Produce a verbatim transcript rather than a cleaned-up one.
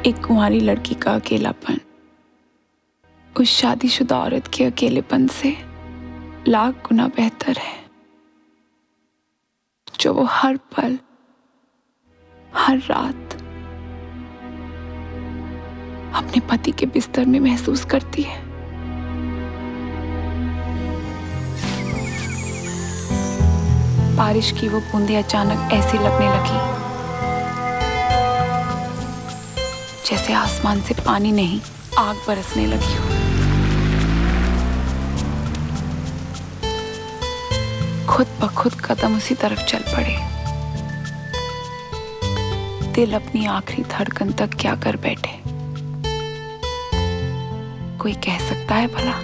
एक कुंवारी लड़की का अकेलापन उस शादीशुदा औरत के अकेलेपन से लाख गुना बेहतर है, जो वो हर पल, हर रात अपने पति के बिस्तर में महसूस करती है। बारिश की वो बूंदें अचानक ऐसी लगने लगी जैसे आसमान से पानी नहीं, आग बरसने लगी हो। खुद ब खुद कदम उसी तरफ चल पड़े। दिल अपनी आखिरी धड़कन तक क्या कर बैठे, कोई कह सकता है भला?